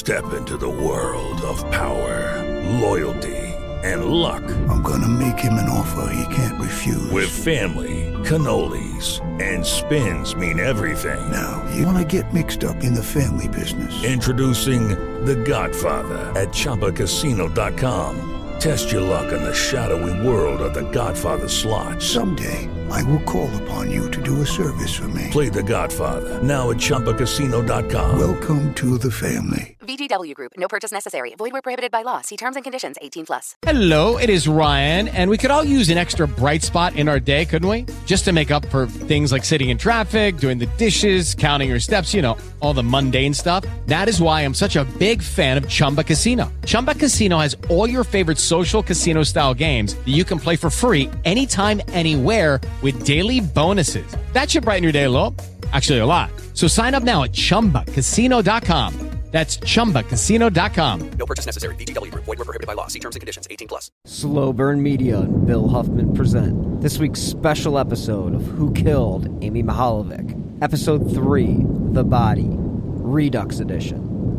Step into the world of power, loyalty, and luck. I'm gonna make him an offer he can't refuse. With family, cannolis, and spins mean everything. Now, you wanna get mixed up in the family business. Introducing The Godfather at ChumbaCasino.com. Test your luck in the shadowy world of The Godfather slot. Someday, I will call upon you to do a service for me. Play The Godfather, now at ChumbaCasino.com. Welcome to the family. VGW Group. No purchase necessary. Void where prohibited by law. See terms and conditions. 18+. Hello, it is Ryan, and we could all use an extra bright spot in our day, couldn't we? Just to make up for things like sitting in traffic, doing the dishes, counting your steps, all the mundane stuff. That is why I'm such a big fan of Chumba Casino. Chumba Casino has all your favorite social casino-style games that you can play for free anytime, anywhere with daily bonuses. That should brighten your day a little. Actually, a lot. So sign up now at ChumbaCasino.com. That's ChumbaCasino.com. No purchase necessary. VGW Group. Void where prohibited by law. See terms and conditions. 18+. Slow Burn Media and Bill Huffman present this week's special episode of Who Killed Amy Mihaljevic? Episode 3, The Body, Redux Edition.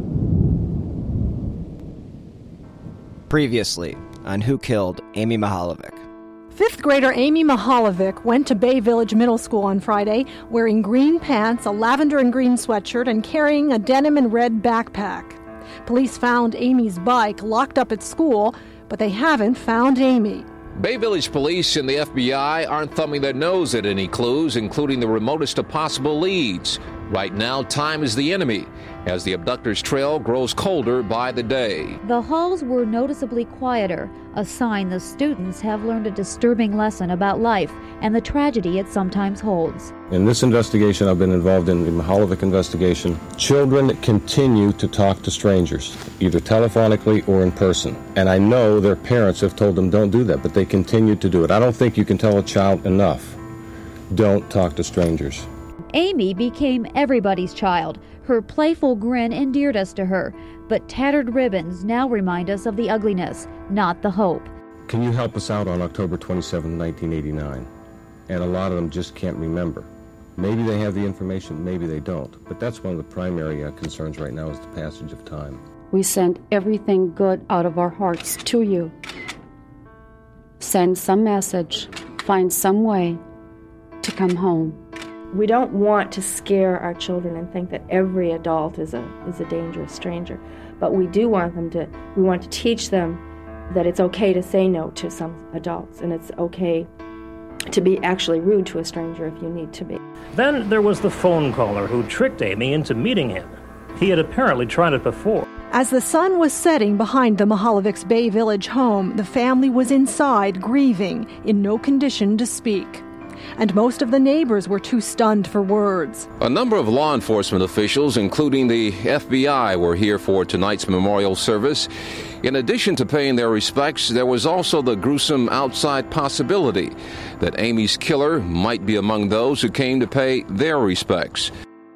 Previously on Who Killed Amy Mihaljevic. Fifth grader Amy Mihaljevic went to Bay Village Middle School on Friday wearing green pants, a lavender and green sweatshirt, and carrying a denim and red backpack. Police found Amy's bike locked up at school, but they haven't found Amy. Bay Village Police and the FBI aren't thumbing their nose at any clues, including the remotest of possible leads. Right now, time is the enemy, as the abductor's trail grows colder by the day. The halls were noticeably quieter, a sign the students have learned a disturbing lesson about life and the tragedy it sometimes holds. In this investigation I've been involved in, the Mihaljevic investigation, children continue to talk to strangers, either telephonically or in person. And I know their parents have told them don't do that, but they continue to do it. I don't think you can tell a child enough, don't talk to strangers. Amy became everybody's child. Her playful grin endeared us to her, but tattered ribbons now remind us of the ugliness, not the hope. Can you help us out on October 27, 1989? And a lot of them just can't remember. Maybe they have the information, maybe they don't. But that's one of the primary concerns right now is the passage of time. We send everything good out of our hearts to you. Send some message, find some way to come home. We don't want to scare our children and think that every adult is a dangerous stranger, but we want to teach them that it's okay to say no to some adults, and it's okay to be actually rude to a stranger if you need to be. Then there was the phone caller who tricked Amy into meeting him. He had apparently tried it before. As the sun was setting behind the Mihaljevic's Bay Village home, the family was inside grieving, in no condition to speak. And most of the neighbors were too stunned for words. A number of law enforcement officials, including the FBI, were here for tonight's memorial service. In addition to paying their respects, there was also the gruesome outside possibility that Amy's killer might be among those who came to pay their respects.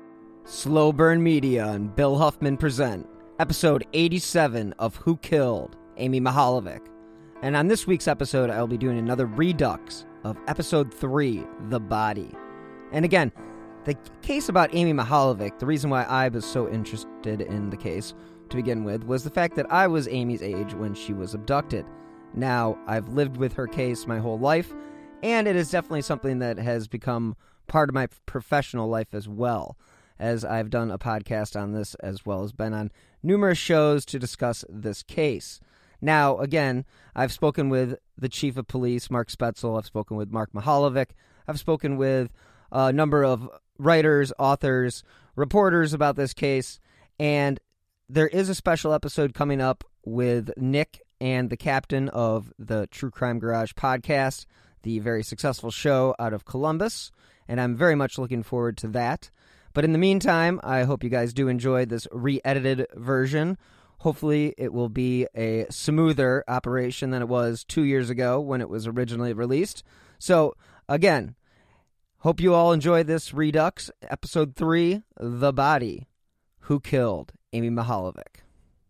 Slow Burn Media and Bill Huffman present episode 87 of Who Killed Amy Mihaljevic. And on this week's episode, I'll be doing another redux of episode 3, The Body. And again, the case about Amy Mihaljevic, the reason why I was so interested in the case to begin with was the fact that I was Amy's age when she was abducted. Now, I've lived with her case my whole life, and it is definitely something that has become part of my professional life as well, as I've done a podcast on this as well as been on numerous shows to discuss this case. Now, again, I've spoken with the chief of police, Mark Spetzel. I've spoken with Mark Mihaljevic. I've spoken with a number of writers, authors, reporters about this case. And there is a special episode coming up with Nick and the captain of the True Crime Garage podcast, the very successful show out of Columbus. And I'm very much looking forward to that. But in the meantime, I hope you guys do enjoy this re-edited version. Hopefully it will be a smoother operation than it was 2 years ago when it was originally released. So, again, hope you all enjoy this redux. Episode 3, The Body, Who Killed Amy Mihaljevic.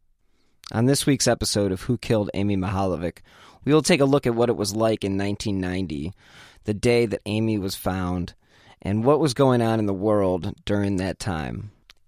On this week's episode of Who Killed Amy Mihaljevic, we will take a look at what it was like in 1990, the day that Amy was found, and what was going on in the world during that time.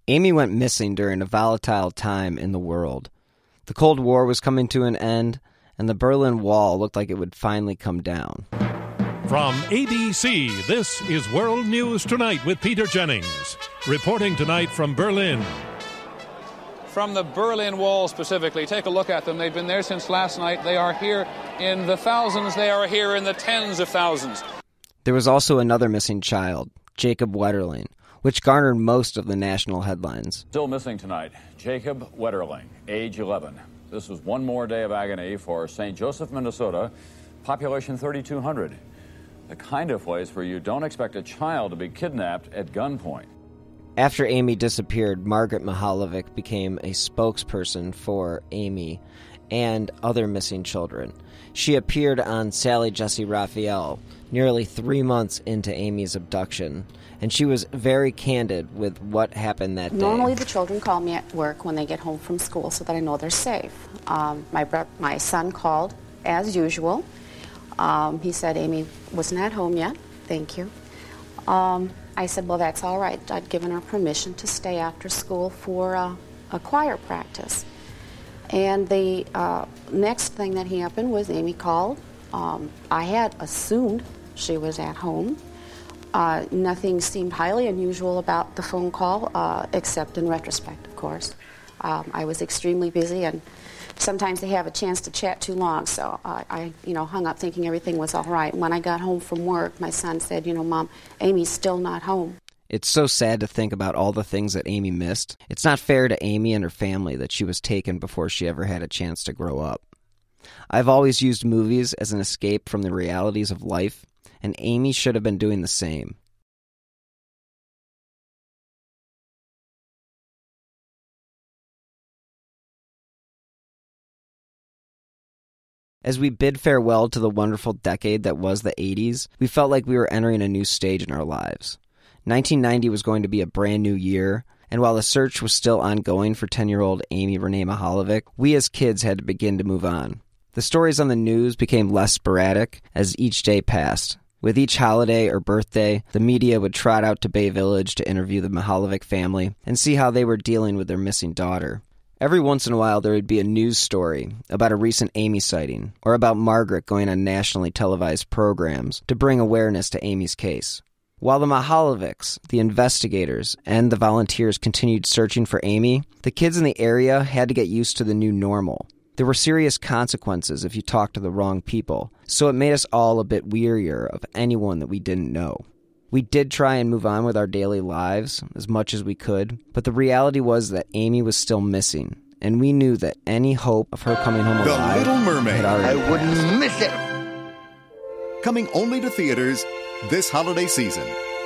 Amy went missing during a volatile time in the world. The Cold War was coming to an end, and the Berlin Wall looked like it would finally come down. From ABC, this is World News Tonight with Peter Jennings. Reporting tonight from Berlin. From the Berlin Wall specifically, take a look at them. They've been there since last night. They are here in the thousands. They are here in the tens of thousands. There was also another missing child, Jacob Wetterling, which garnered most of the national headlines. Still missing tonight, Jacob Wetterling, age 11. This was one more day of agony for St. Joseph, Minnesota, population 3,200. The kind of place where you don't expect a child to be kidnapped at gunpoint. After Amy disappeared, Margaret Mihaljevic became a spokesperson for Amy and other missing children. She appeared on Sally Jessy Raphael nearly 3 months into Amy's abduction, and she was very candid with what happened that day. Normally the children call me at work when they get home from school so that I know they're safe. My son called, as usual. He said Amy wasn't at home yet. Thank you. I said, well, that's all right. I'd given her permission to stay after school for a choir practice. And the next thing that happened was Amy called. I had assumed she was at home. Nothing seemed highly unusual about the phone call, except in retrospect, of course. I was extremely busy, and sometimes they have a chance to chat too long, so I hung up thinking everything was all right. When I got home from work, my son said, Mom, Amy's still not home. It's so sad to think about all the things that Amy missed. It's not fair to Amy and her family that she was taken before she ever had a chance to grow up. I've always used movies as an escape from the realities of life, and Amy should have been doing the same. As we bid farewell to the wonderful decade that was the 80s, we felt like we were entering a new stage in our lives. 1990 was going to be a brand new year, and while the search was still ongoing for 10-year-old Amy Renee Mihaljevic, we as kids had to begin to move on. The stories on the news became less sporadic as each day passed. With each holiday or birthday, the media would trot out to Bay Village to interview the Mihaljevic family and see how they were dealing with their missing daughter. Every once in a while, there would be a news story about a recent Amy sighting or about Margaret going on nationally televised programs to bring awareness to Amy's case. While the Mihaljevics, the investigators, and the volunteers continued searching for Amy, the kids in the area had to get used to the new normal. There were serious consequences if you talked to the wrong people, so it made us all a bit wearier of anyone that we didn't know. We did try and move on with our daily lives as much as we could, but the reality was that Amy was still missing, and we knew that any hope of her coming home alive The Little Mermaid. had already I wouldn't passed. miss it. Coming only to theaters this holiday season.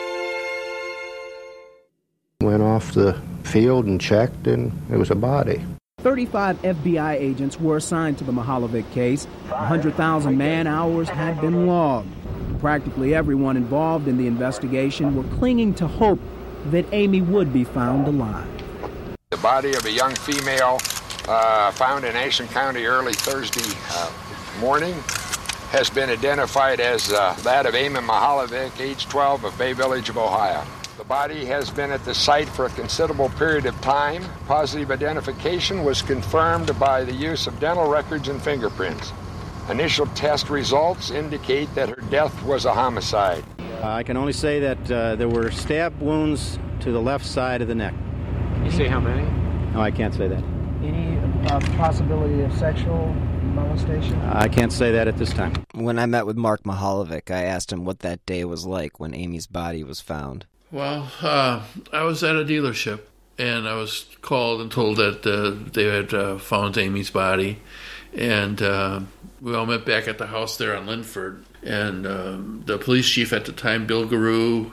Went off the field and checked, and it was a body. 35 FBI agents were assigned to the Mihaljevic case. 100,000 man-hours had been logged. Practically everyone involved in the investigation were clinging to hope that Amy would be found alive. The body of a young female found in Ashen County early Thursday morning has been identified as that of Amy Mihaljevic, age 12, of Bay Village of Ohio. The body has been at the site for a considerable period of time. Positive identification was confirmed by the use of dental records and fingerprints. Initial test results indicate that her death was a homicide. I can only say that there were stab wounds to the left side of the neck. You say how many? No, I can't say that. Any possibility of sexual molestation? I can't say that at this time. When I met with Mark Mihaljevic, I asked him what that day was like when Amy's body was found. Well, I was at a dealership, and I was called and told that they had found Amy's body, and we all met back at the house there on Linford, and the police chief at the time, Bill Garou,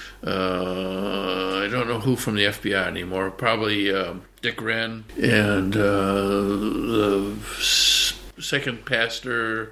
I don't know who from the FBI anymore, probably Dick Wren, and the second pastor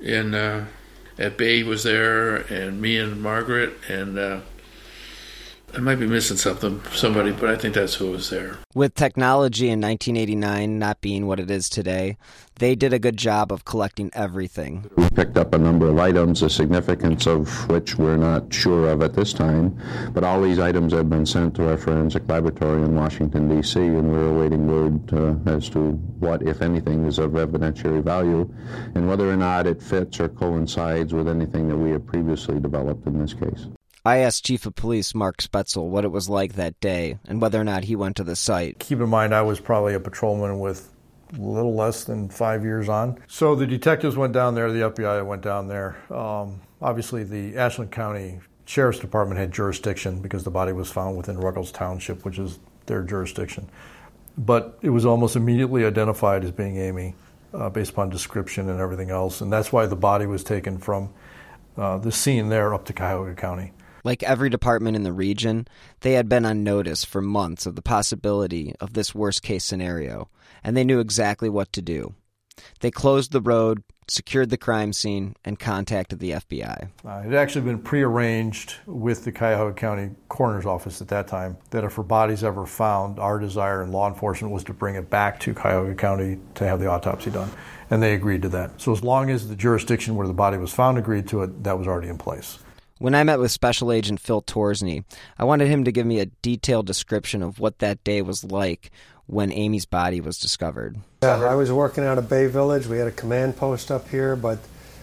at Bay was there, and me and Margaret, and I might be missing somebody, but I think that's who was there. With technology in 1989 not being what it is today, they did a good job of collecting everything. We picked up a number of items, the significance of which we're not sure of at this time, but all these items have been sent to our forensic laboratory in Washington, D.C., and we're awaiting word as to what, if anything, is of evidentiary value, and whether or not it fits or coincides with anything that we have previously developed in this case. I asked Chief of Police Mark Spetzel what it was like that day and whether or not he went to the site. Keep in mind, I was probably a patrolman with a little less than 5 years on. So the detectives went down there, the FBI went down there. Obviously, the Ashland County Sheriff's Department had jurisdiction because the body was found within Ruggles Township, which is their jurisdiction. But it was almost immediately identified as being Amy based upon description and everything else. And that's why the body was taken from the scene there up to Cuyahoga County. Like every department in the region, they had been on notice for months of the possibility of this worst-case scenario, and they knew exactly what to do. They closed the road, secured the crime scene, and contacted the FBI. It had actually been prearranged with the Cuyahoga County Coroner's Office at that time that if her body's ever found, our desire in law enforcement was to bring it back to Cuyahoga County to have the autopsy done, and they agreed to that. So as long as the jurisdiction where the body was found agreed to it, that was already in place. When I met with Special Agent Phil Torsney, I wanted him to give me a detailed description of what that day was like when Amy's body was discovered. Yeah, I was working out of Bay Village. We had a command post up here, but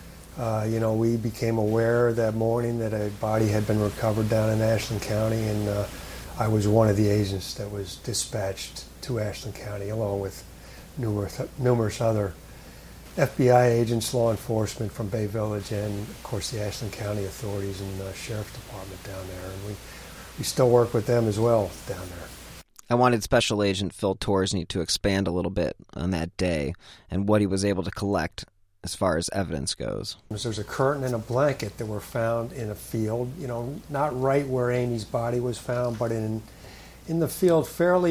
we became aware that morning that a body had been recovered down in Ashland County, and I was one of the agents that was dispatched to Ashland County, along with numerous other FBI agents, law enforcement from Bay Village, and of course the Ashland County authorities and the Sheriff's Department down there. And we still work with them as well down there. I wanted Special Agent Phil Torsney to expand a little bit on that day and what he was able to collect as far as evidence goes. There's a curtain and a blanket that were found in a field, not right where Amy's body was found, but in the field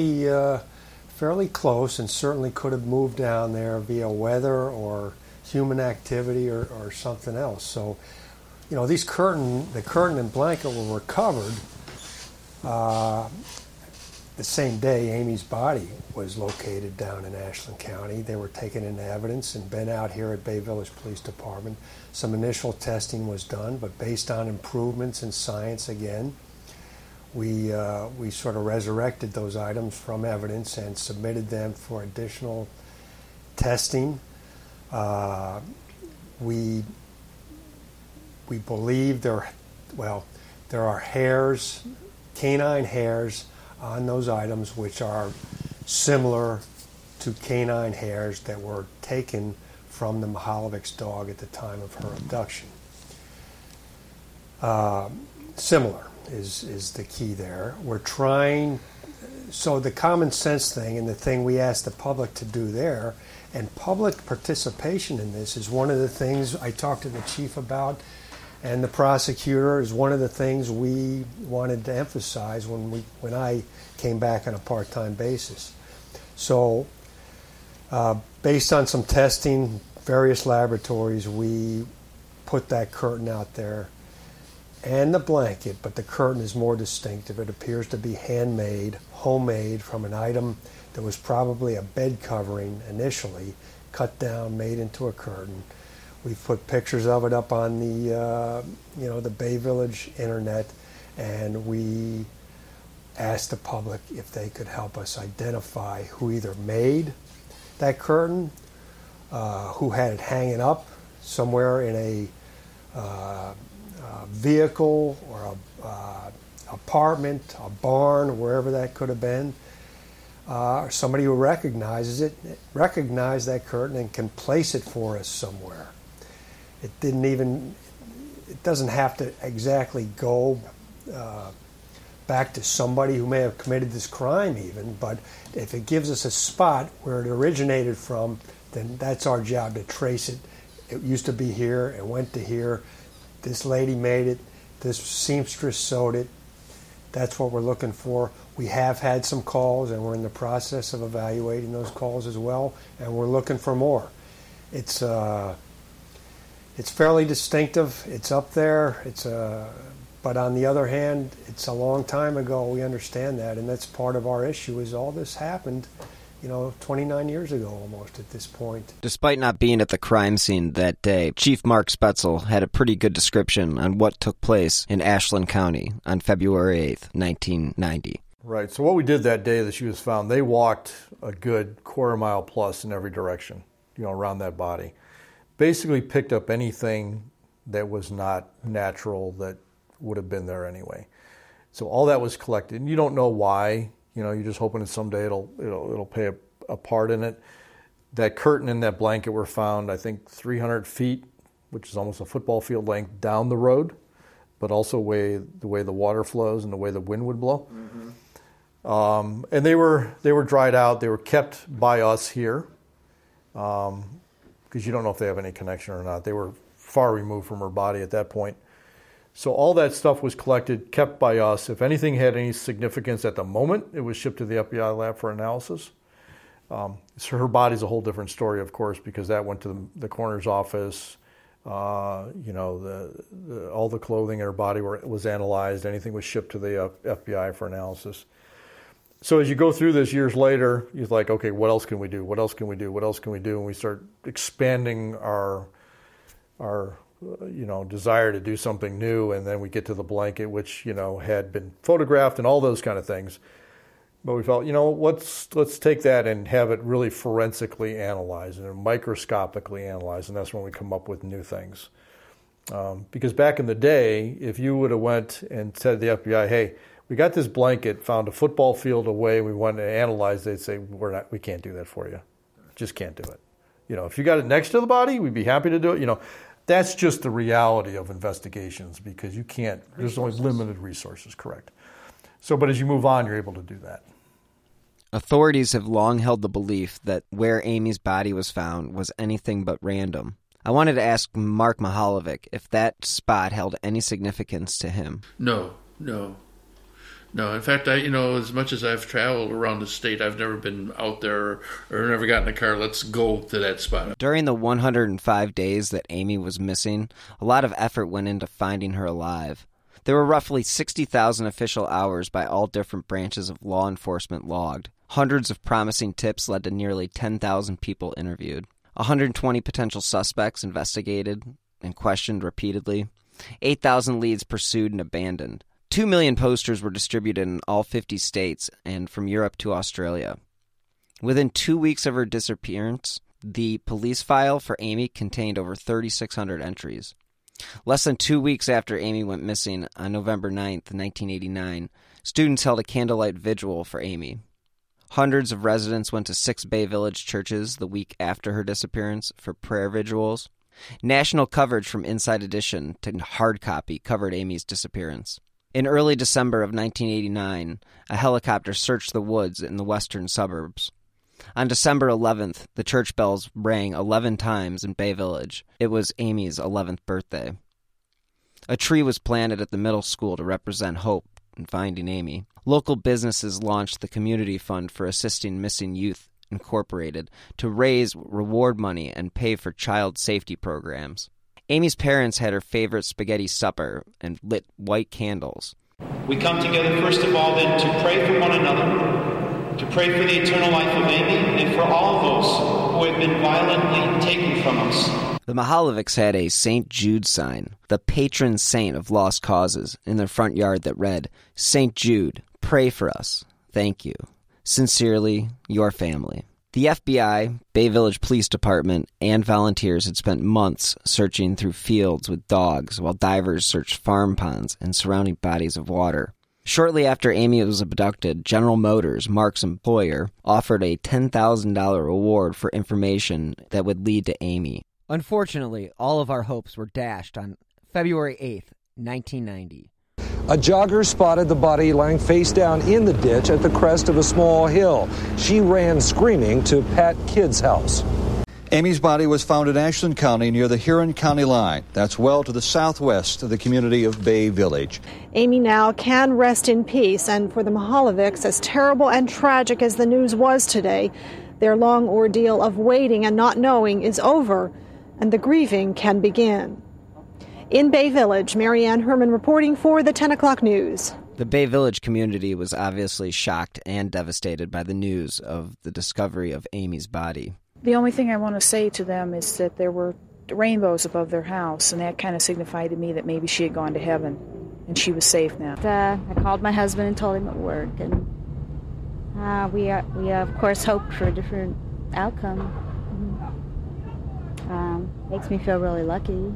fairly close, and certainly could have moved down there via weather or human activity or something else. So, the curtain and blanket were recovered the same day Amy's body was located down in Ashland County. They were taken into evidence and been out here at Bay Village Police Department. Some initial testing was done, but based on improvements in science again, we sort of resurrected those items from evidence and submitted them for additional testing. We believe there are hairs, canine hairs, on those items which are similar to canine hairs that were taken from the Mihaljevich's dog at the time of her abduction. Similar is the key there. We're trying, so the common sense thing and the thing we ask the public to do there, and public participation in this is one of the things I talked to the chief about, and the prosecutor is one of the things we wanted to emphasize when I came back on a part-time basis. So based on some testing, various laboratories, we put that curtain out there and the blanket, but the curtain is more distinctive. It appears to be handmade, homemade from an item that was probably a bed covering initially, cut down, made into a curtain. We've put pictures of it up on the Bay Village internet, and we asked the public if they could help us identify who either made that curtain, who had it hanging up somewhere in a vehicle or a apartment, a barn, wherever that could have been. Somebody who recognized that curtain and can place it for us somewhere. It doesn't have to exactly go back to somebody who may have committed this crime even, but if it gives us a spot where it originated from, then that's our job to trace it. It used to be here, it went to here, this lady made it, this seamstress sewed it. That's what we're looking for. We have had some calls, and we're in the process of evaluating those calls as well, and we're looking for more. It's fairly distinctive. It's up there. But But on the other hand, it's a long time ago. We understand that, and that's part of our issue. Is all this happened, 29 years ago almost at this point. Despite not being at the crime scene that day, Chief Mark Spetzel had a pretty good description on what took place in Ashland County on February 8th, 1990. Right. So what we did that day that she was found, they walked a good quarter mile plus in every direction, around that body. Basically picked up anything that was not natural that would have been there anyway. So all that was collected. And you don't know why. You're just hoping that someday it'll play a part in it. That curtain and that blanket were found, I think, 300 feet, which is almost a football field length down the road, but also the way the water flows and the way the wind would blow. Mm-hmm. And they were dried out. They were kept by us here because you don't know if they have any connection or not. They were far removed from her body at that point. So all that stuff was collected, kept by us. If anything had any significance at the moment, it was shipped to the FBI lab for analysis. So her body's a whole different story, of course, because that went to the coroner's office. All the clothing in her body was analyzed. Anything was shipped to the FBI for analysis. So as you go through this years later, you're like, okay, what else can we do? What else can we do? What else can we do? And we start expanding our desire to do something new, and then we get to the blanket, which, had been photographed and all those kind of things. But we felt, let's take that and have it really forensically analyzed and microscopically analyzed, and that's when we come up with new things. Because back in the day, if you would have went and said to the FBI, hey, we got this blanket, found a football field away, we want to analyze it, they'd say, we can't do that for you. Just can't do it. If you got it next to the body, we'd be happy to do it. That's just the reality of investigations because you can't, there's only limited resources, correct. So, but as you move on, you're able to do that. Authorities have long held the belief that where Amy's body was found was anything but random. I wanted to ask Mark Mihaljevic if that spot held any significance to him. No. In fact, as much as I've traveled around the state, I've never been out there or never got in a car, let's go to that spot. During the 105 days that Amy was missing, a lot of effort went into finding her alive. There were roughly 60,000 official hours by all different branches of law enforcement logged. Hundreds of promising tips led to nearly 10,000 people interviewed. 120 potential suspects investigated and questioned repeatedly. 8,000 leads pursued and abandoned. 2 million posters were distributed in all 50 states and from Europe to Australia. Within 2 weeks of her disappearance, the police file for Amy contained over 3,600 entries. Less than 2 weeks after Amy went missing, on November 9th, 1989, students held a candlelight vigil for Amy. Hundreds of residents went to 6 Bay Village churches the week after her disappearance for prayer vigils. National coverage from Inside Edition to hard copy covered Amy's disappearance. In early December of 1989, a helicopter searched the woods in the western suburbs. On December 11th, the church bells rang 11 times in Bay Village. It was Amy's 11th birthday. A tree was planted at the middle school to represent hope in finding Amy. Local businesses launched the Community Fund for Assisting Missing Youth, Incorporated, to raise reward money and pay for child safety programs. Amy's parents had her favorite spaghetti supper and lit white candles. We come together first of all then to pray for one another, to pray for the eternal life of Amy and for all those who have been violently taken from us. The Mihaljevics had a St. Jude sign, the patron saint of lost causes, in their front yard that read, St. Jude, pray for us. Thank you. Sincerely, your family. The FBI, Bay Village Police Department, and volunteers had spent months searching through fields with dogs while divers searched farm ponds and surrounding bodies of water. Shortly after Amy was abducted, General Motors, Mark's employer, offered a $10,000 reward for information that would lead to Amy. Unfortunately, all of our hopes were dashed on February 8th, 1990. A jogger spotted the body lying face down in the ditch at the crest of a small hill. She ran screaming to Pat Kidd's house. Amy's body was found in Ashland County near the Huron County line. That's well to the southwest of the community of Bay Village. Amy now can rest in peace, and for the Mihaljevics, as terrible and tragic as the news was today, their long ordeal of waiting and not knowing is over, and the grieving can begin. In Bay Village, Marianne Herman reporting for the 10 o'clock news. The Bay Village community was obviously shocked and devastated by the news of the discovery of Amy's body. The only thing I want to say to them is that there were rainbows above their house, and that kind of signified to me that maybe she had gone to heaven and she was safe now. I called my husband and told him at work, and we of course hoped for a different outcome. Makes me feel really lucky.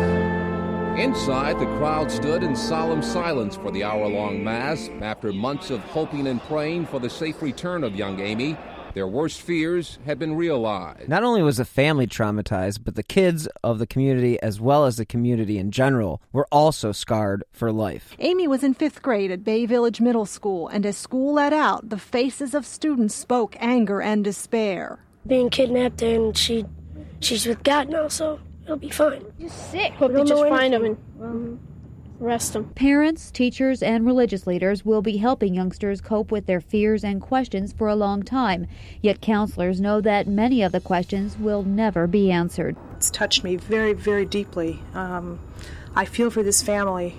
Inside, the crowd stood in solemn silence for the hour-long mass. After months of hoping and praying for the safe return of young Amy, their worst fears had been realized. Not only was the family traumatized, but the kids of the community, as well as the community in general, were also scarred for life. Amy was in 5th grade at Bay Village Middle School, and as school let out, the faces of students spoke anger and despair. Being kidnapped, and she's with God now, so it'll be fine. Just sick. Hope they just find him and arrest him. Parents, teachers, and religious leaders will be helping youngsters cope with their fears and questions for a long time. Yet counselors know that many of the questions will never be answered. It's touched me very, very deeply. I feel for this family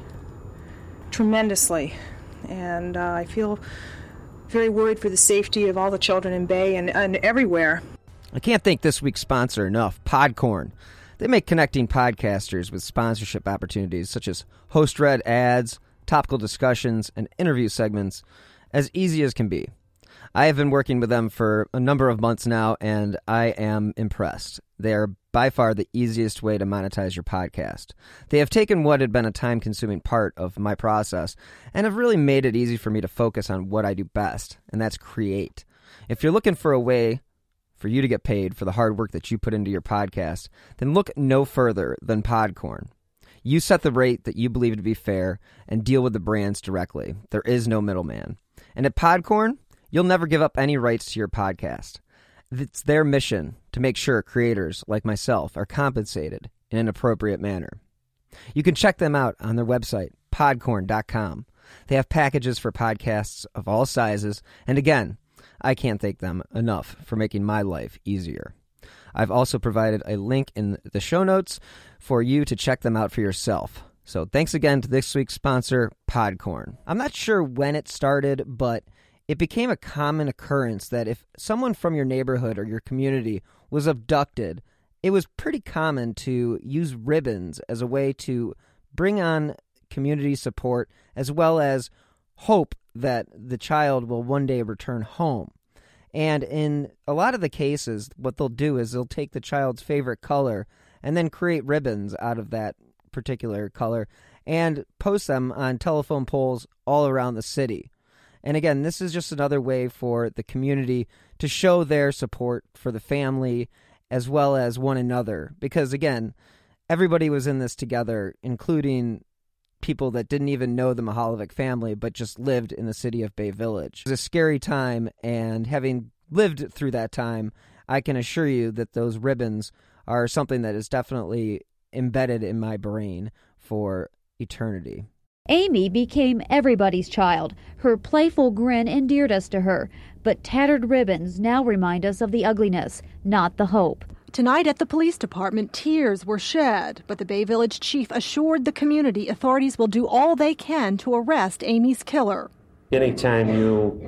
tremendously, and I feel very worried for the safety of all the children in Bay and everywhere. I can't thank this week's sponsor enough, Podcorn. They make connecting podcasters with sponsorship opportunities such as host-read ads, topical discussions, and interview segments as easy as can be. I have been working with them for a number of months now, and I am impressed. They are by far the easiest way to monetize your podcast. They have taken what had been a time-consuming part of my process and have really made it easy for me to focus on what I do best, and that's create. If you're looking for a way for you to get paid for the hard work that you put into your podcast, then look no further than Podcorn. You set the rate that you believe to be fair and deal with the brands directly. There is no middleman. And at Podcorn, you'll never give up any rights to your podcast. It's their mission to make sure creators like myself are compensated in an appropriate manner. You can check them out on their website, podcorn.com. They have packages for podcasts of all sizes, and again, I can't thank them enough for making my life easier. I've also provided a link in the show notes for you to check them out for yourself. So thanks again to this week's sponsor, Podcorn. I'm not sure when it started, but it became a common occurrence that if someone from your neighborhood or your community was abducted, it was pretty common to use ribbons as a way to bring on community support as well as hope that the child will one day return home. And in a lot of the cases, what they'll do is they'll take the child's favorite color and then create ribbons out of that particular color and post them on telephone poles all around the city. And again, this is just another way for the community to show their support for the family as well as one another. Because again, everybody was in this together, including people that didn't even know the Mahalovic family, but just lived in the city of Bay Village. It was a scary time, and having lived through that time, I can assure you that those ribbons are something that is definitely embedded in my brain for eternity. Amy became everybody's child. Her playful grin endeared us to her, but tattered ribbons now remind us of the ugliness, not the hope. Tonight at the police department, tears were shed, but the Bay Village chief assured the community authorities will do all they can to arrest Amy's killer. Anytime you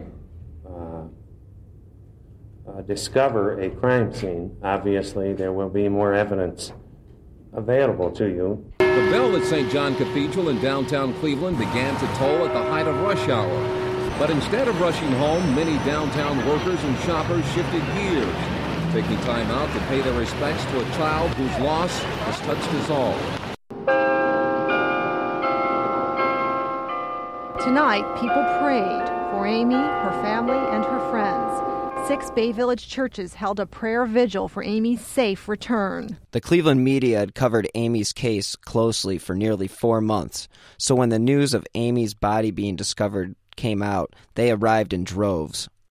discover a crime scene, obviously there will be more evidence available to you. The bell at St. John Cathedral in downtown Cleveland began to toll at the height of rush hour. But instead of rushing home, many downtown workers and shoppers shifted gears, taking time out to pay their respects to a child whose loss has touched us all. Tonight, people prayed for Amy, her family, and her friends. 6 Bay Village churches held a prayer vigil for Amy's safe return. The Cleveland media had covered Amy's case closely for nearly 4 months, so when the news of Amy's body being discovered came out, they arrived in droves.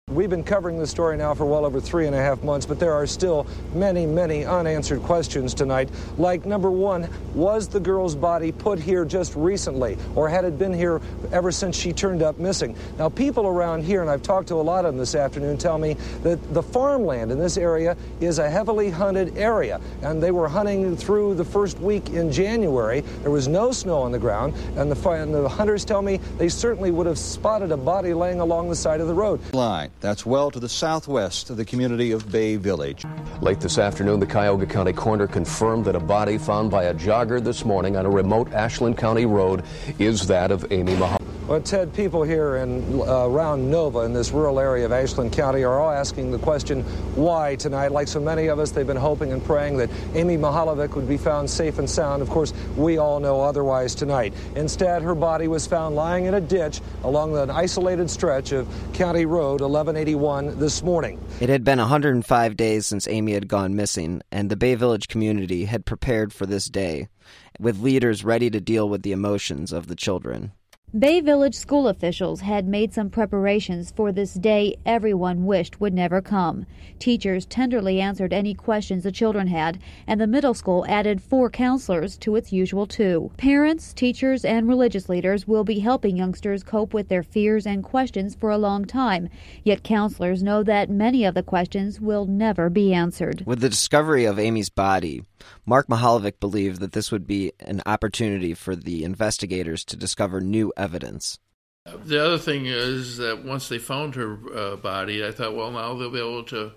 We've been covering this story now for well over 3.5 months, but there are still many, many unanswered questions tonight. Like, number one, was the girl's body put here just recently, or had it been here ever since she turned up missing? Now, people around here, and I've talked to a lot of them this afternoon, tell me that the farmland in this area is a heavily hunted area, and they were hunting through the first week in January. There was no snow on the ground, and the hunters tell me they certainly would have spotted a body laying along the side of the road. That's well to the southwest of the community of Bay Village. Late this afternoon, the Cuyahoga County coroner confirmed that a body found by a jogger this morning on a remote Ashland County road is that of Amy Mahal. Well, Ted, people here around Nova in this rural area of Ashland County are all asking the question, why tonight? Like so many of us, they've been hoping and praying that Amy Mahalovic would be found safe and sound. Of course, we all know otherwise tonight. Instead, her body was found lying in a ditch along an isolated stretch of County Road 1181 this morning. It had been 105 days since Amy had gone missing, and the Bay Village community had prepared for this day, with leaders ready to deal with the emotions of the children. Bay Village school officials had made some preparations for this day everyone wished would never come. Teachers tenderly answered any questions the children had, and the middle school added 4 counselors to its usual 2. Parents, teachers, and religious leaders will be helping youngsters cope with their fears and questions for a long time, yet counselors know that many of the questions will never be answered. With the discovery of Amy's body, Mark Mahalovic believed that this would be an opportunity for the investigators to discover new evidence. The other thing is that once they found her body, I thought, well, now they'll be able to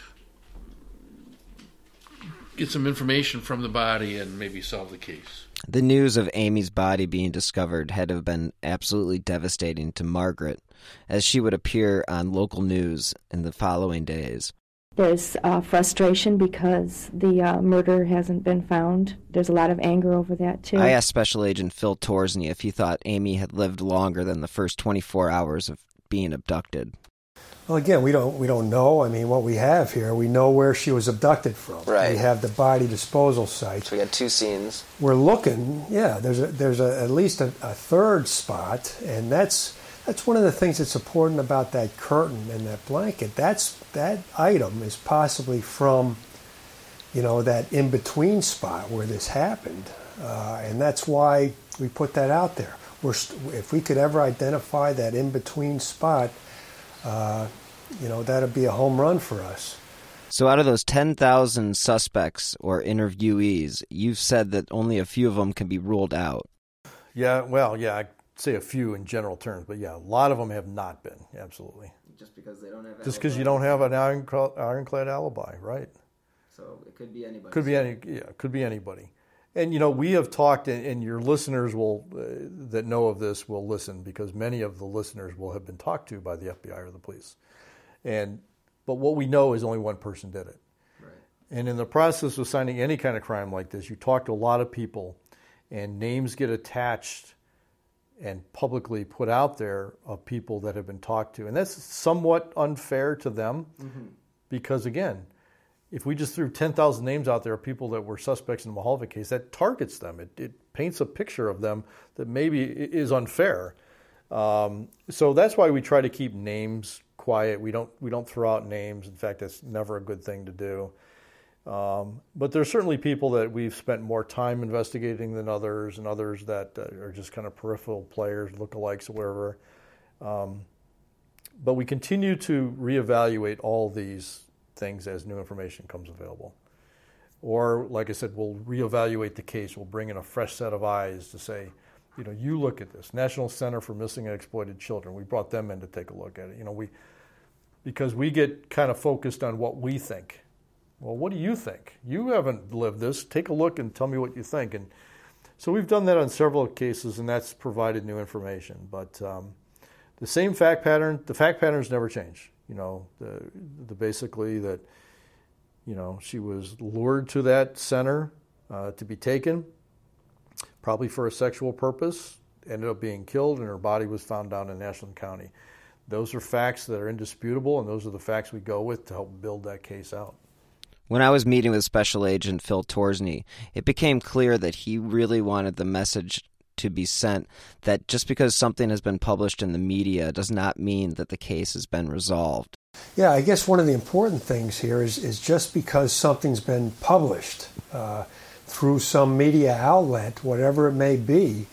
get some information from the body and maybe solve the case. The news of Amy's body being discovered had to have been absolutely devastating to Margaret, as she would appear on local news in the following days. There's frustration because the murder hasn't been found. There's a lot of anger over that, too. I asked Special Agent Phil Torsney if he thought Amy had lived longer than the first 24 hours of being abducted. Well, again, we don't know. I mean, what we have here, we know where she was abducted from. Right. We have the body disposal site. So we got 2 scenes. We're looking, there's at least a third spot, and that's one of the things that's important about that curtain and that blanket. That item is possibly from, that in-between spot where this happened. And that's why we put that out there. If we could ever identify that in-between spot, that'd be a home run for us. So out of those 10,000 suspects or interviewees, you've said that only a few of them can be ruled out. Yeah, I'd say a few in general terms, but a lot of them have not been, absolutely. Just because they don't have Just because you don't have an ironclad alibi, right? So it could be anybody. Could be anybody. And, we have talked, and your listeners that know of this will listen, because many of the listeners will have been talked to by the FBI or the police. But what we know is only one person did it. Right. And in the process of signing any kind of crime like this, you talk to a lot of people, and names get attached and publicly put out there of people that have been talked to. And that's somewhat unfair to them, because, again, if we just threw 10,000 names out there of people that were suspects in the Mahalovic case, that targets them. It paints a picture of them that maybe is unfair. So that's why we try to keep names quiet. We don't throw out names. In fact, that's never a good thing to do. But there's certainly people that we've spent more time investigating than others, and others that are just kind of peripheral players, lookalikes, or whatever. But we continue to reevaluate all these things as new information comes available. Or, like I said, we'll reevaluate the case. We'll bring in a fresh set of eyes to say, you look at this. National Center for Missing and Exploited Children. We brought them in to take a look at it. Because we get kind of focused on what we think. Well, what do you think? You haven't lived this. Take a look and tell me what you think. And so we've done that on several cases, and that's provided new information. But the same fact pattern, the fact patterns never change. The basically that, she was lured to that center to be taken, probably for a sexual purpose, ended up being killed, and her body was found down in Ashland County. Those are facts that are indisputable, and those are the facts we go with to help build that case out. When I was meeting with Special Agent Phil Torsney, it became clear that he really wanted the message to be sent, that just because something has been published in the media does not mean that the case has been resolved. Yeah, I guess one of the important things here is just because something's been published through some media outlet, whatever it may be,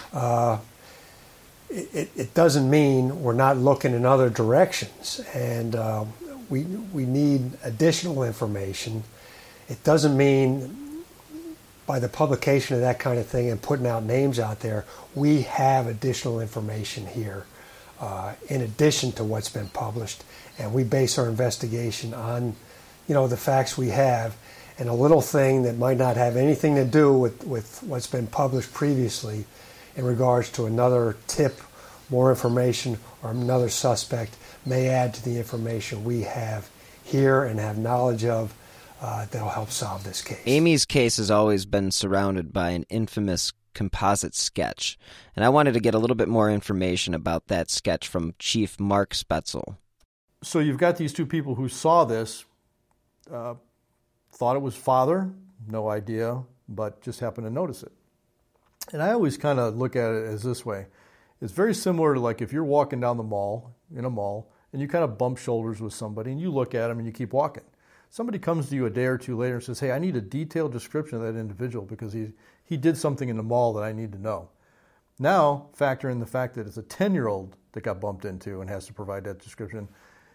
it doesn't mean we're not looking in other directions. And we need additional information. It doesn't mean by the publication of that kind of thing and putting out names out there, we have additional information here in addition to what's been published. And we base our investigation on, the facts we have. And a little thing that might not have anything to do with what's been published previously in regards to another tip, more information, or another suspect may add to the information we have here and have knowledge of that'll help solve this case. Amy's case has always been surrounded by an infamous composite sketch, and I wanted to get a little bit more information about that sketch from Chief Mark Spetzel. So you've got these two people who saw this, thought it was father, no idea, but just happened to notice it. And I always kind of look at it as this way. It's very similar to like if you're walking down the mall, in a mall, and you kind of bump shoulders with somebody and you look at them and you keep walking. Somebody comes to you a day or two later and says, hey, I need a detailed description of that individual because he did something in the mall that I need to know. Now, factor in the fact that it's a 10-year-old that got bumped into and has to provide that description.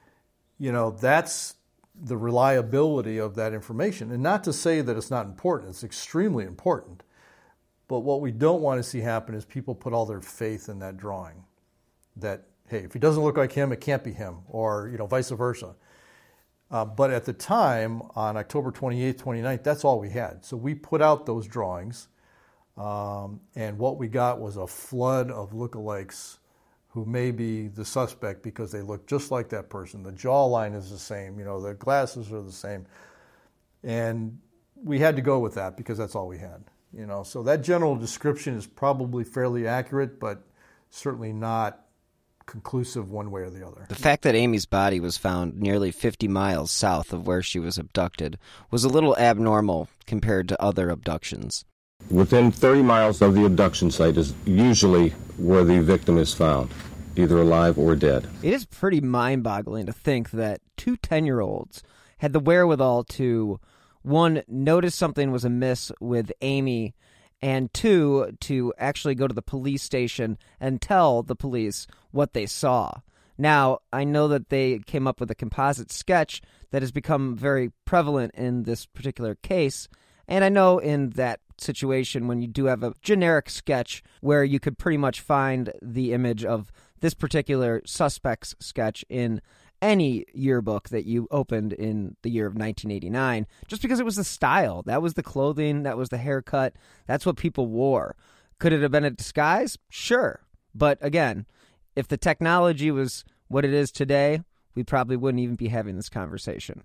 That's the reliability of that information. And not to say that it's not important. It's extremely important. But what we don't want to see happen is people put all their faith in that drawing. That, hey, if he doesn't look like him, it can't be him, or vice versa. But at the time, on October 28th, 29th, that's all we had. So we put out those drawings, and what we got was a flood of lookalikes who may be the suspect because they look just like that person. The jawline is the same, the glasses are the same. And we had to go with that because that's all we had. So that general description is probably fairly accurate, but certainly not conclusive one way or the other. The fact that Amy's body was found nearly 50 miles south of where she was abducted was a little abnormal compared to other abductions. Within 30 miles of the abduction site is usually where the victim is found, either alive or dead. It is pretty mind-boggling to think that two 10-year-olds had the wherewithal to, one, notice something was amiss with Amy, and two, to actually go to the police station and tell the police what they saw. Now, I know that they came up with a composite sketch that has become very prevalent in this particular case, and I know in that situation when you do have a generic sketch where you could pretty much find the image of this particular suspect's sketch in any yearbook that you opened in the year of 1989, just because it was the style. That was the clothing, that was the haircut, that's what people wore. Could it have been a disguise? Sure. But again, if the technology was what it is today, we probably wouldn't even be having this conversation.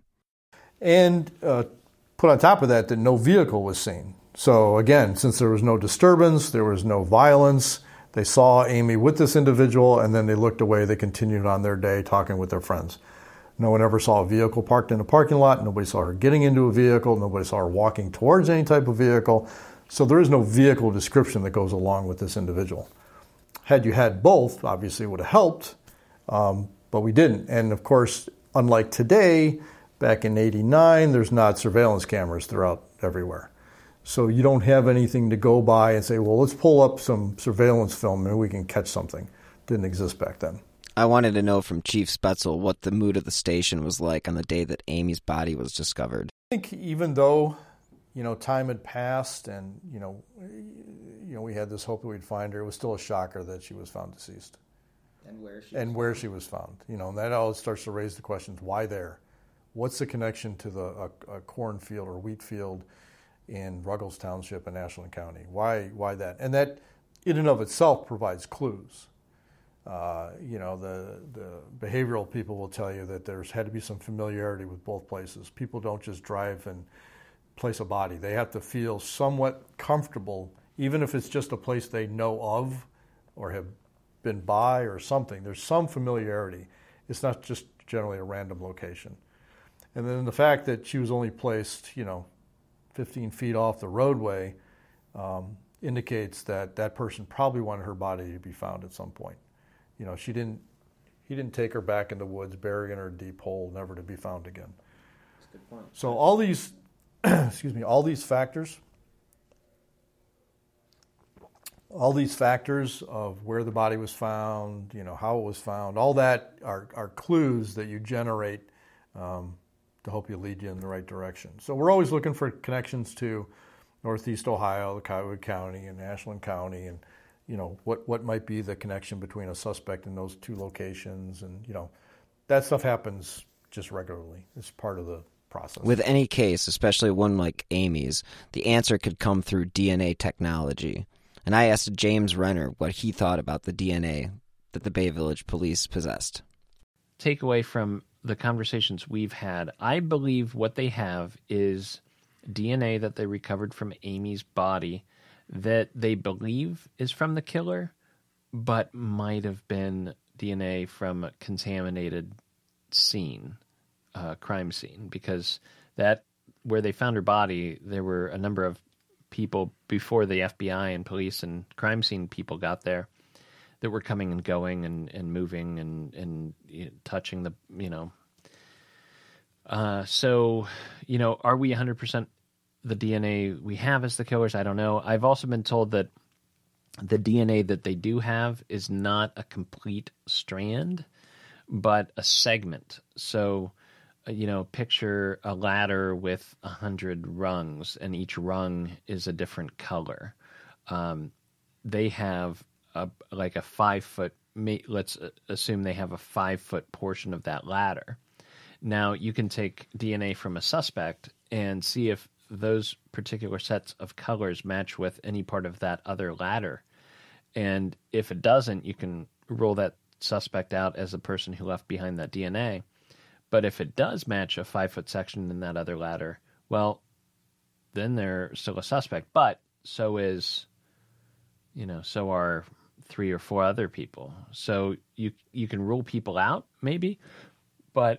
And put on top of that no vehicle was seen. So again, since there was no disturbance, there was no violence, they saw Amy with this individual, and then they looked away. They continued on their day talking with their friends. No one ever saw a vehicle parked in a parking lot. Nobody saw her getting into a vehicle. Nobody saw her walking towards any type of vehicle. So there is no vehicle description that goes along with this individual. Had you had both, obviously it would have helped, but we didn't. And of course, unlike today, back in '89, there's not surveillance cameras throughout everywhere. So you don't have anything to go by and say, well, let's pull up some surveillance film and we can catch something. Didn't exist back then. I wanted to know from Chief Spetzel what the mood of the station was like on the day that Amy's body was discovered. I think even though, time had passed and, we had this hope that we'd find her, it was still a shocker that she was found deceased. And where she was found. And that always starts to raise the questions, why there? What's the connection to a cornfield or wheat field in Ruggles Township in Ashland County? Why that? And that in and of itself provides clues. The behavioral people will tell you that there's had to be some familiarity with both places. People don't just drive and place a body. They have to feel somewhat comfortable, even if it's just a place they know of or have been by or something. There's some familiarity. It's not just generally a random location. And then the fact that she was only placed, 15 feet off the roadway indicates that that person probably wanted her body to be found at some point. You know, he didn't take her back in the woods, bury her in a deep hole, never to be found again. That's a good point. So all these, all these factors of where the body was found, you know, how it was found, all that are clues that you generate to help you lead you in the right direction. So we're always looking for connections to Northeast Ohio, the Cuyahoga County, and Ashland County, and you know what might be the connection between a suspect in those two locations, and you know that stuff happens just regularly. It's part of the process. With any case, especially one like Amy's, the answer could come through DNA technology. And I asked James Renner what he thought about the DNA that the Bay Village police possessed. Takeaway from the conversations we've had, I believe what they have is DNA that they recovered from Amy's body that they believe is from the killer, but might have been DNA from a contaminated scene, crime scene, because that where they found her body, there were a number of people before the FBI and police and crime scene people got there that were coming and going and moving and you know, touching the, you know. So, you know, are we 100% the DNA we have as the killers? I don't know. I've also been told that the DNA that they do have is not a complete strand, but a segment. So, you know, picture a ladder with 100 rungs, and each rung is a different color. They have like a 5 foot, let's assume they have a 5 foot portion of that ladder. Now, you can take DNA from a suspect and see if those particular sets of colors match with any part of that other ladder. And if it doesn't, you can rule that suspect out as the person who left behind that DNA. But if it does match a 5 foot section in that other ladder, well, then they're still a suspect. But so is, you know, so are 3 or 4 other people. So you can rule people out, maybe, but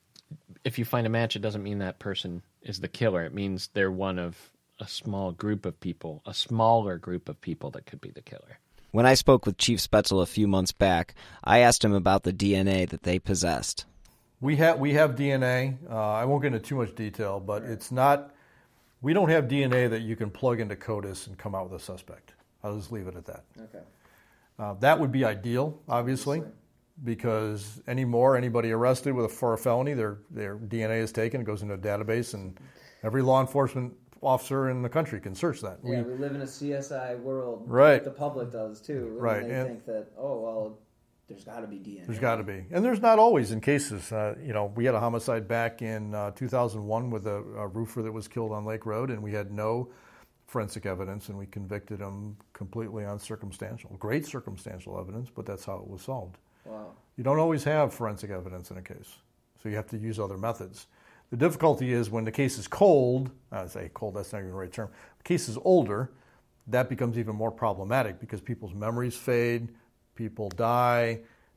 if you find a match, it doesn't mean that person is the killer. It means they're one of a small group of people, a smaller group of people that could be the killer. When I spoke with Chief Spetzel a few months back, I asked him about the DNA that they possessed. We have DNA. I won't get into too much detail, but it's not. We don't have DNA that you can plug into CODIS and come out with a suspect. I'll just leave it at that. Okay. That would be ideal, obviously, because anybody arrested for a felony, their DNA is taken, it goes into a database, and every law enforcement officer in the country can search that. Yeah, we live in a CSI world. Right. The public does too. Right. And they think that, oh, well, there's got to be DNA. There's got to be. And there's not always in cases. You know, we had a homicide back in 2001 with a roofer that was killed on Lake Road, and we had no forensic evidence, and we convicted him completely on great circumstantial evidence, but that's how it was solved. Wow. You don't always have forensic evidence in a case, so you have to use other methods. The difficulty is when the case is cold, I say cold, that's not even the right term, the case is older, that becomes even more problematic because people's memories fade, people die,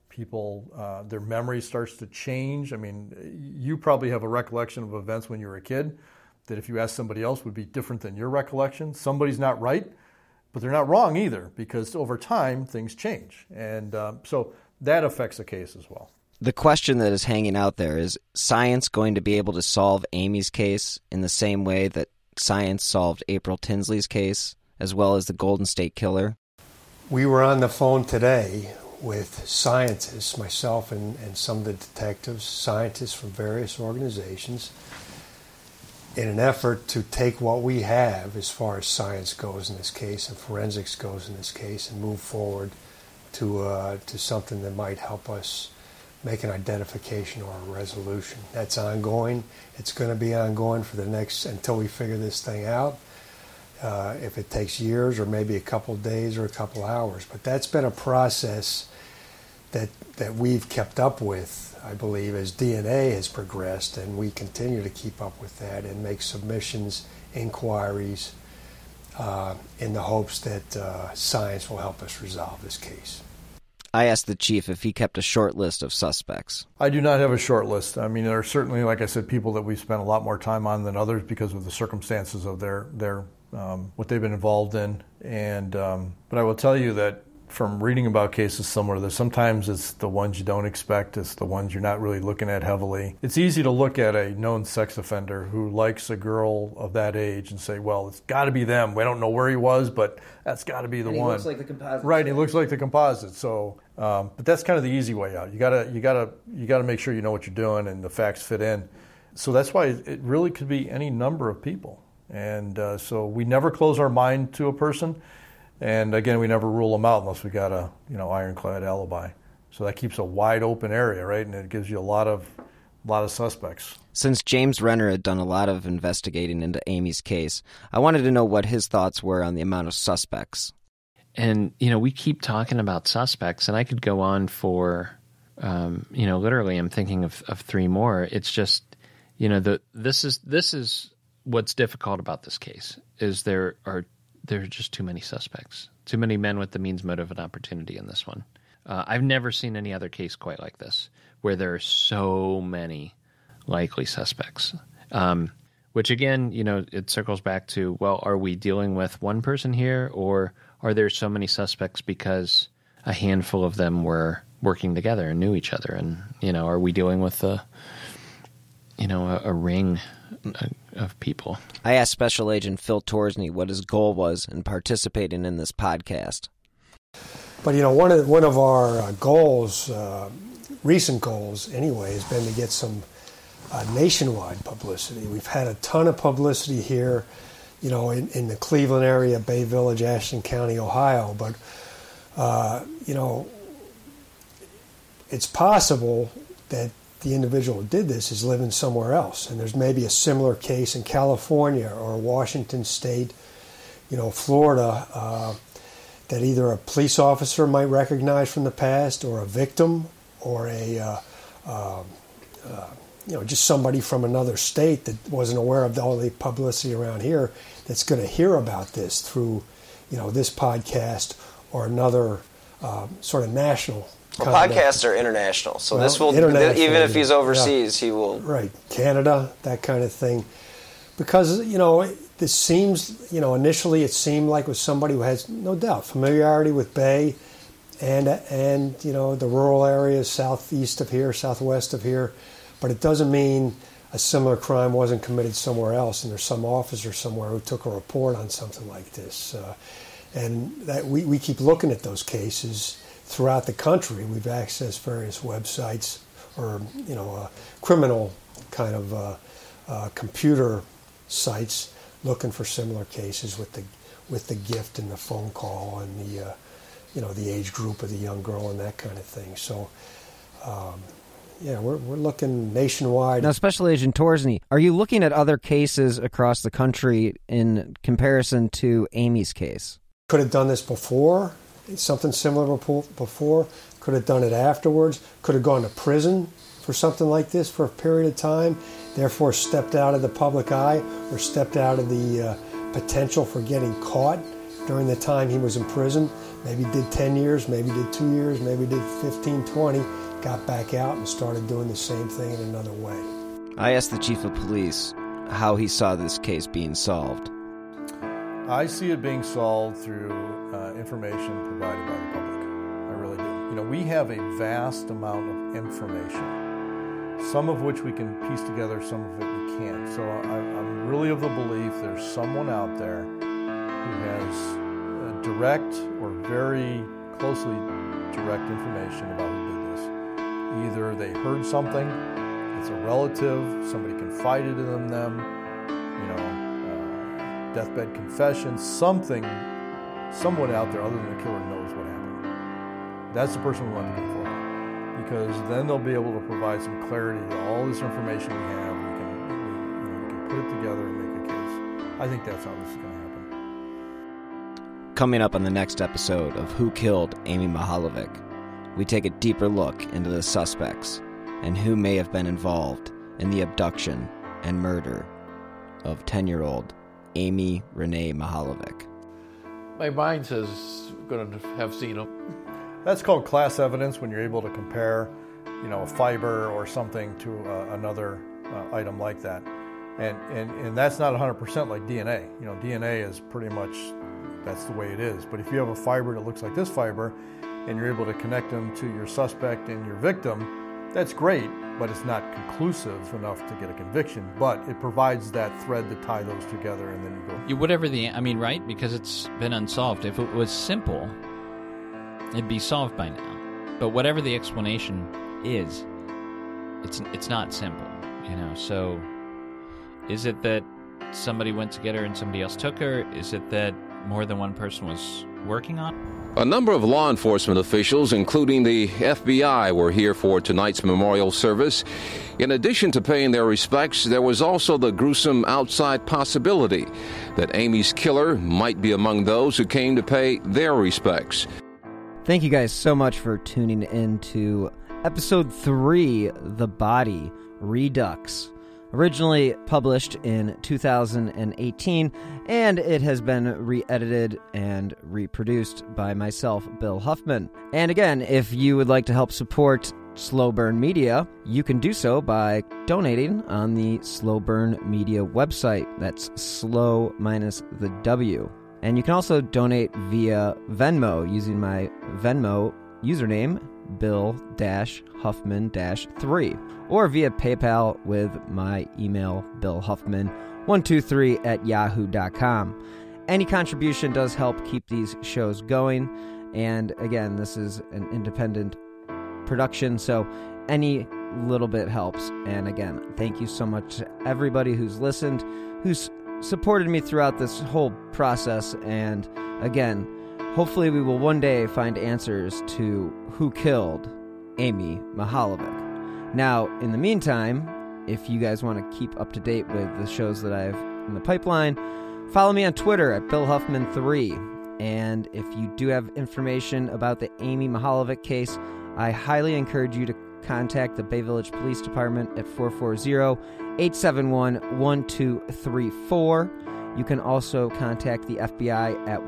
their memory starts to change. I mean, you probably have a recollection of events when you were a kid that if you ask somebody else would be different than your recollection. Somebody's not right, but they're not wrong either because over time things change. And so that affects the case as well. The question that is hanging out there is science going to be able to solve Amy's case in the same way that science solved April Tinsley's case, as well as the Golden State Killer? We were on the phone today with scientists, myself and some of the detectives, scientists from various organizations, in an effort to take what we have as far as science goes in this case and forensics goes in this case and move forward to something that might help us make an identification or a resolution. That's ongoing. It's going to be ongoing for until we figure this thing out. If it takes years or maybe a couple of days or a couple of hours. But that's been a process that we've kept up with, I believe, as DNA has progressed, and we continue to keep up with that and make submissions, inquiries, in the hopes that science will help us resolve this case. I asked the chief if he kept a short list of suspects. I do not have a short list. I mean, there are certainly, like I said, people that we've spent a lot more time on than others because of the circumstances of their what they've been involved in. And but I will tell you that from reading about cases similar to this, sometimes it's the ones you don't expect, it's the ones you're not really looking at heavily. It's easy to look at a known sex offender who likes a girl of that age and say, well, it's got to be them. We don't know where he was, but that's got to be the one. He looks like the composite. Right, he looks like the composite. So, but that's kind of the easy way out. You gotta make sure you know what you're doing and the facts fit in. So that's why it really could be any number of people. And so we never close our mind to a person. And again, we never rule them out unless we got a ironclad alibi. So that keeps a wide open area, right? And it gives you a lot of suspects. Since James Renner had done a lot of investigating into Amy's case, I wanted to know what his thoughts were on the amount of suspects. And, we keep talking about suspects, and I could go on for, literally I'm thinking of three more. It's just, this is what's difficult about this case, is there are just too many suspects, too many men with the means, motive, and opportunity in this one. I've never seen any other case quite like this, where there are so many likely suspects. Which again, it circles back to, well, are we dealing with one person here, or are there so many suspects because a handful of them were working together and knew each other? And, are we dealing with a ring of people? I asked Special Agent Phil Torsney what his goal was in participating in this podcast. But one of our goals, recent goals anyway, has been to get some nationwide publicity. We've had a ton of publicity here, in the Cleveland area, Bay Village, Ashland County, Ohio. But it's possible that the individual who did this is living somewhere else, and there's maybe a similar case in California or Washington State, Florida, that either a police officer might recognize from the past, or a victim, or just somebody from another state that wasn't aware of all the publicity around here, that's going to hear about this through, this podcast or another sort of national. Well, podcasts are international, so this will, even if he's overseas, he will. Right, Canada, that kind of thing. Because, this seems, initially it seemed like it was somebody who has, no doubt, familiarity with Bay and the rural areas southeast of here, southwest of here. But it doesn't mean a similar crime wasn't committed somewhere else, and there's some officer somewhere who took a report on something like this. And that we keep looking at those cases throughout the country. We've accessed various websites or, criminal kind of computer sites looking for similar cases with the gift and the phone call and the age group of the young girl and that kind of thing. So, we're looking nationwide. Now, Special Agent Torsney, are you looking at other cases across the country in comparison to Amy's case? Could have done this before. Something similar before, could have done it afterwards, could have gone to prison for something like this for a period of time, therefore stepped out of the public eye or stepped out of the potential for getting caught during the time he was in prison. Maybe did 10 years, maybe did 2 years, maybe did 15, 20, got back out and started doing the same thing in another way. I asked the Chief of Police how he saw this case being solved. I see it being solved through information provided by the public. I really do. We have a vast amount of information, some of which we can piece together, some of it we can't. So I'm really of the belief there's someone out there who has direct or very closely direct information about who did this. Either they heard something, it's a relative, somebody confided in them, deathbed confession, someone out there other than the killer knows what happened. That's the person we want to go for, because then they'll be able to provide some clarity to all this information we have. We can put it together and make a case. I think that's how this is going to happen. Coming up on the next episode of Who Killed Amy Mihaljevic, we take a deeper look into the suspects and who may have been involved in the abduction and murder of 10-year-old Amy Renee Mihaljevic. My mind says going to have seen him. That's called class evidence, when you're able to compare, a fiber or something to another item like that. And that's not 100% like DNA. You know, DNA is pretty much, that's the way it is. But if you have a fiber that looks like this fiber, and you're able to connect them to your suspect and your victim, that's great, but it's not conclusive enough to get a conviction. But it provides that thread to tie those together, and then you go. Right? Because it's been unsolved. If it was simple, it'd be solved by now. But whatever the explanation is, it's not simple, you know. So, is it that somebody went to get her and somebody else took her? Is it that more than one person was working on it? A number of law enforcement officials, including the FBI, were here for tonight's memorial service. In addition to paying their respects, there was also the gruesome outside possibility that Amy's killer might be among those who came to pay their respects. Thank you guys so much for tuning in to Episode 3, The Body Redux. Originally published in 2018, and it has been re-edited and reproduced by myself, Bill Huffman. And again, if you would like to help support Slow Burn Media, you can do so by donating on the Slow Burn Media website. That's slow minus the W. And you can also donate via Venmo using my Venmo username, Bill-Huffman-3, or via PayPal with my email, billhuffman123@yahoo.com. Any contribution does help keep these shows going, and again, this is an independent production, so any little bit helps. And again, thank you so much to everybody who's listened, who's supported me throughout this whole process, and again, hopefully we will one day find answers to who killed Amy Mihaljevic. Now, in the meantime, if you guys want to keep up to date with the shows that I have in the pipeline, follow me on Twitter at BillHuffman3. And if you do have information about the Amy Mihaljevic case, I highly encourage you to contact the Bay Village Police Department at 440-871-1234. You can also contact the FBI at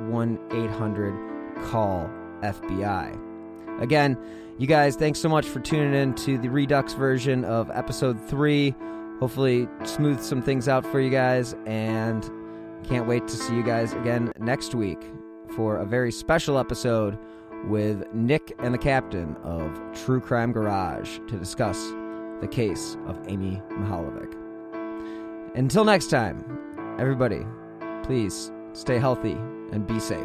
1-800-CALL-FBI. Again, you guys, thanks so much for tuning in to the Redux version of Episode 3. Hopefully smooth some things out for you guys, and can't wait to see you guys again next week for a very special episode with Nick and the captain of True Crime Garage to discuss the case of Amy Mihaljevic. Until next time, everybody, please stay healthy and be safe.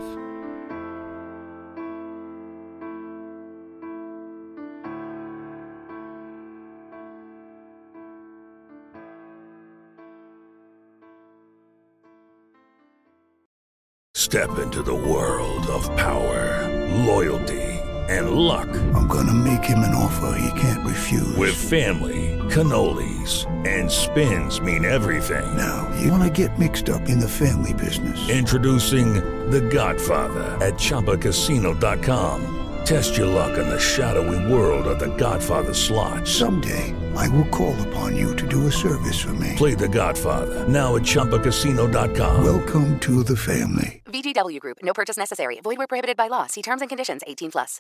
Step into the world of power, loyalty, and luck. I'm gonna make him an offer he can't refuse. With family, cannolis, and spins mean everything. Now, you wanna get mixed up in the family business. Introducing The Godfather at ChumbaCasino.com. Test your luck in the shadowy world of The Godfather slot. Someday, I will call upon you to do a service for me. Play The Godfather, now at ChumbaCasino.com. Welcome to the family. VGW Group. No purchase necessary. Void where prohibited by law. See terms and conditions. 18+.